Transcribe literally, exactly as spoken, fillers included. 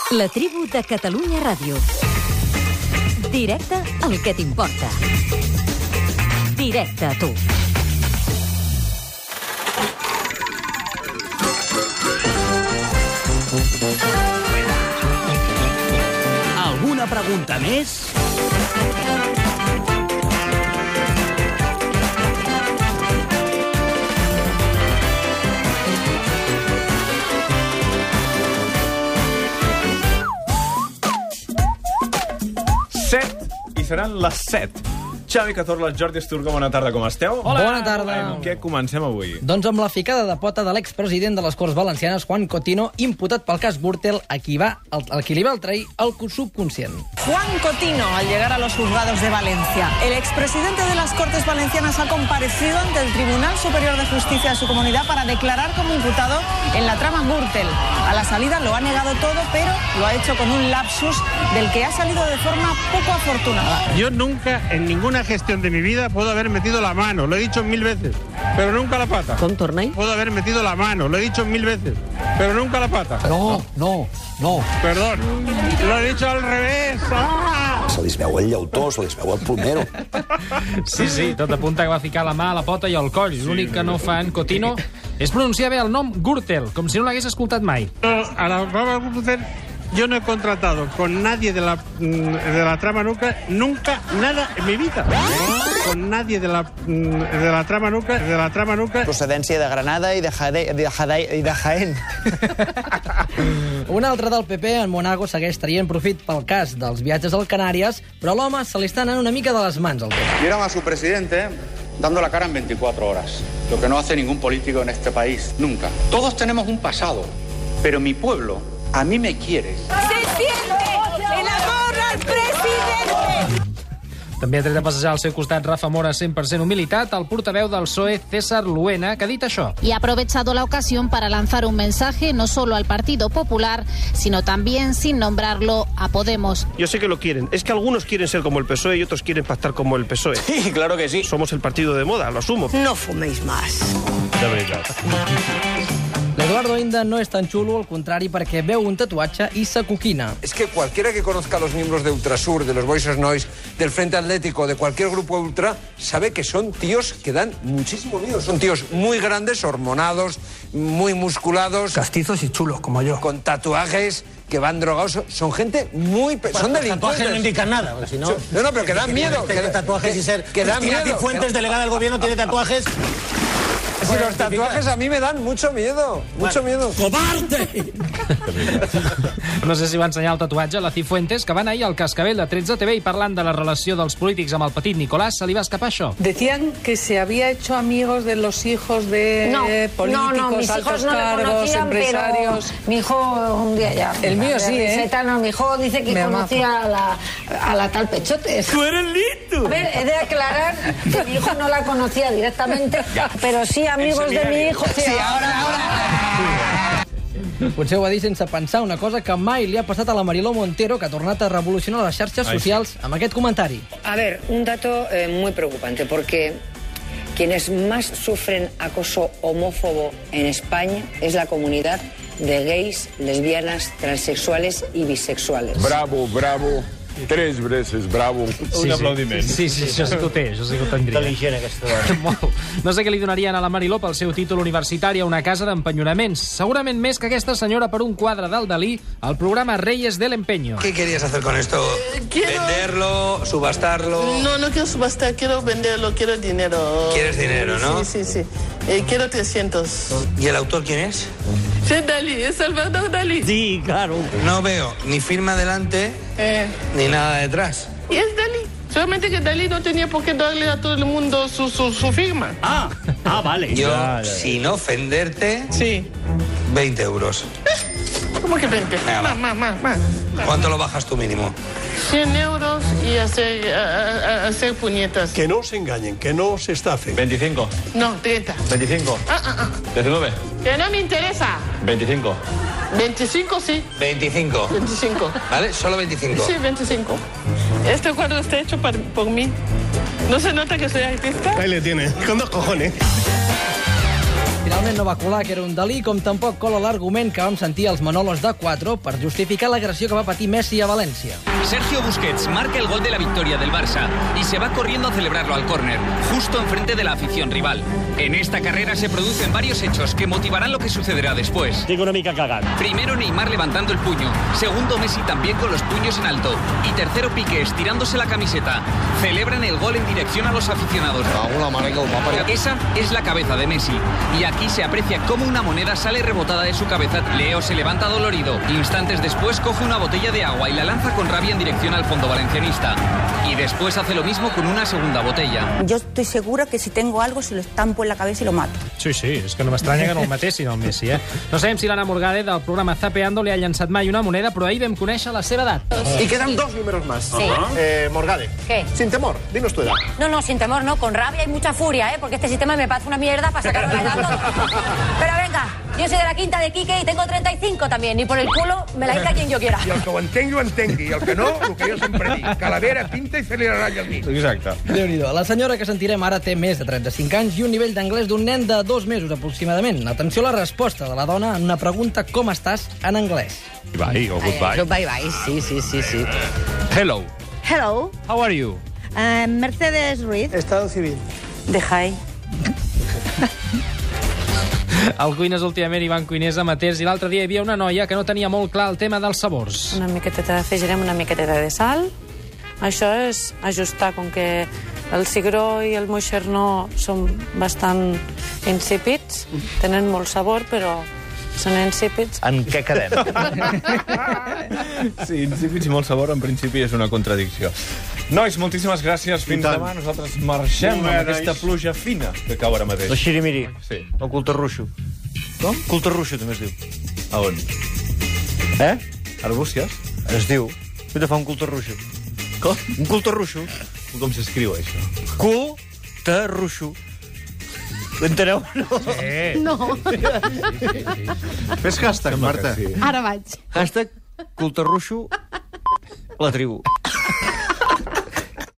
La tribu de Catalunya Ràdio. Directe al que t'importa. Directe a tu. Alguna pregunta més? set i seran les set. Xavi Cazorla, Jordi Esturgo, bona tarda, com esteu? Hola. Bona tarda. Amb què comencem avui? Doncs amb la ficada de pota de l'expresident de les Corts Valencianes, Juan Cotino, imputat pel cas Gürtel, a qui, va, a qui li va el trair el subconscient. Juan Cotino, al llegar a los juzgados de Valencia. El expresidente de las Cortes Valencianas ha comparecido ante el Tribunal Superior de Justicia de su comunidad para declarar como imputado en la trama Gürtel. A la salida lo ha negado todo, pero lo ha hecho con un lapsus del que ha salido de forma poco afortunada. Yo nunca, en ninguna gestión de mi vida, puedo haber metido la mano, lo he dicho mil veces, pero nunca la pata. ¿Con tornei? Puedo haber metido la mano, lo he dicho mil veces, pero nunca la pata. No, no, no. Perdón, lo he dicho al revés. ¡Ah! Se li es veu el llautó, se li es veu el plomero. Sí, sí, tot apunta que va ficar la mà a la pota i al coll. Sí. L'únic que no fa en Cotino és pronunciar bé el nom Gürtel, com si no l'hagués escoltat mai. A la brava Gürtel, yo no he contratado con nadie de la, de la trama nunca, nunca, nada en mi vida. Con nadie de la, de la trama nunca, de la trama nunca. Procedència de Granada i de, Jade, de, Jade, i de Jaén. Un altre del P P, en Monago, segueix traient profit pel cas dels viatges al Canàries, però l'home se li està anant una mica de les mans al tema. Vieron a su presidente dando la cara en veinticuatro horas, lo que no hace ningún político en este país, nunca. Todos tenemos un pasado, pero mi pueblo a mí me quiere. ¡Se siente el amor al presidente! També ha tret a passejar al seu costat Rafa Mora cent per cent humilitat, el portaveu del P S O E, César Luena, que ha dit això. Y ha aprovechado la ocasión para lanzar un mensaje no solo al Partido Popular, sino también, sin nombrarlo, a Podemos. Yo sé que lo quieren. Es que algunos quieren ser como el P S O E y otros quieren pactar como el P S O E. Sí, claro que sí. Somos el partido de moda, lo asumo. No fuméis más. De veritat. L'Eduardo Inda no és tan xulo, al contrari, perquè veu un tatuatge i s'acoquina. Es que cualquiera que conozca a los miembros de Ultrasur, de los Boys Noise, del Frente Atlético, de cualquier grupo ultra, sabe que son tíos que dan muchísimo miedo. Son tíos muy grandes, hormonados, muy musculados. Castizos y chulos, como yo. Con tatuajes, que van drogados. Son gente muy... Bueno, son delincuentes. Tatuajes no indican nada, porque si no... No, no, pero que dan miedo. Que, que tatuajes que, y ser... Que dan Cristina miedo. Cifuentes, delegada del gobierno, tiene tatuajes... Si los tatuajes a mí me dan mucho miedo, mucho miedo. ¡Cobarde! No sé si va ensenyar el tatuatge a la Cifuentes, que van ahir al Cascabel de tretze T V i parlant de la relació dels polítics amb el petit Nicolás, se li va escapar això. Decían que se había hecho amigos de los hijos de no, políticos, no, no, mis altos hijos no cargos, conocían, empresarios. Pero mi hijo un día ya... El mío sí, ¿eh? No, mi hijo dice que Me conocía a la, a la tal Pechotes. ¡Tú eres listo! A ver, he de aclarar que mi hijo no la conocía directamente, pero sí amigos de mi hijo. Sí, ahora, ahora... Potser ho ha dit sense pensar, una cosa que mai li ha passat a la Mariló Montero, que ha tornat a revolucionar les xarxes socials amb aquest comentari. A ver, un dato eh, muy preocupante, porque quienes más sufren acoso homófobo en España es la comunidad de gays, lesbianas, transexuales y bisexuales. Bravo, bravo. Tres veces bravo. Sí, un aplaudiment. Sí, sí, això sí que ho té, això sí que ho tindria. Intel·ligent, aquesta dona. No sé què li donarien a la Mariló pel seu títol universitari a una casa d'empenyoraments. Segurament més que aquesta senyora per un quadre del Dalí al programa Reyes del Empeño. ¿Qué querías hacer con esto? Eh, quiero... ¿Venderlo? ¿Subastarlo? No, no quiero subastar, quiero venderlo, quiero dinero. ¿Quieres dinero, no? Sí, sí, sí. Eh, quiero trescientos. ¿Y el autor quién es? Es Dalí, es Salvador Dalí. Sí, claro. No veo ni firma delante, eh. ni nada detrás. Y es Dalí. Solamente que Dalí no tenía por qué darle a todo el mundo su, su, su firma. Ah, ah, vale. Yo, vale. sin ofenderte, sí. veinte euros. ¿Cómo que veinte? Más, más, más, más. ¿Cuánto lo bajas tú mínimo? cien euros y hacer, a, a, hacer puñetas. Que no se engañen, que no se estafen. veinticinco. No, treinta. veinticinco. Ah, ah, ah. diecinueve. Que no me interesa. veinticinco. veinticinco, sí. veinticinco. veinticinco. ¿Vale? Solo veinticinco. Sí, veinticinco. Este cuadro está hecho por, por mí. ¿No se nota que soy artista? Ahí le tiene, con dos cojones. Finalment no va colar que era un delí, com tampoc cola l'argument que vam sentir als Manolos de quatre per justificar l'agressió que va patir Messi a València. Sergio Busquets marca el gol de la victoria del Barça y se va corriendo a celebrarlo al córner, justo enfrente de la afición rival. En esta carrera se producen varios hechos que motivarán lo que sucederá después. Digo una mica cagat. Primero Neymar levantando el puño, segundo Messi también con los puños en alto y tercero Piqué estirándose la camiseta. Celebran el gol en dirección a los aficionados. Esa es la cabeza de Messi y aquí se aprecia cómo una moneda sale rebotada de su cabeza. Leo se levanta dolorido. Instantes después coge una botella de agua y la lanza con rabia en dirección al fondo valencianista. Y después hace lo mismo con una segunda botella. Yo estoy segura que si tengo algo se lo estampo en la cabeza y lo mato. Sí, sí, és que no m'estranya que no el matessin, el Messi, eh? No sabem si l'Anna Morgade del programa Zapeando li ha llançat mai una moneda, però ahir vam conèixer la seva edat. Y quedan dos números más. Sí. Eh, Morgade. ¿Qué? Sin temor, dinos tu edad. No, no, sin temor, no, con rabia y mucha furia, ¿eh? Porque este sistema me parece una mierda para sacarme la edad todo. Pero venga, yo soy de la quinta de Quique y tengo treinta y cinco también, y por el culo me la hinca quien yo quiera. I el que ho entengui, ho entengui. I el que no, el que jo sempre dic. Calavera, pinta i fer-li la ratlla al mig. Exacte. Déu-n'hi-do. La senyora que sentirem ara té més de trenta-cinc anys i un nivell d'anglès d'un nen de dos mesos aproximadament. Atenció a la resposta de la dona en una pregunta com estàs en anglès. Bye o goodbye. Bye bye, sí, sí, sí, sí. Hello. Hello. How are you? Uh, Mercedes Ruiz. Estado civil. De Jai. Al Cuines últimament hi van cuiners amateurs i l'altre dia hi havia una noia que no tenia molt clar el tema dels sabors. Una miqueteta, afegirem una miqueteta de sal. Això és ajustar, com que el cigró i el moixernó són bastant insípids, tenen molt sabor, però són insípids. En què quedem? Sí, insípids i molt sabor, en principi és una contradicció. Nois, moltíssimes gràcies. Fins demà. Nosaltres marxem amb aquesta pluja fina que cau ara mateix. La xirimiri. Sí. O cultarruixo. Com? Cultarruixo, també es diu. A on? Eh? Arbúcies? Es diu. Vull te fa un cultarruixo. Com? Un cultarruixo. Com s'escriu, això? Cultarruixo. Enteneu? No. Sí. No. Sí, sí, sí. Fes hashtag, Marta. Ara vaig. Hashtag cultarruixo la tribu.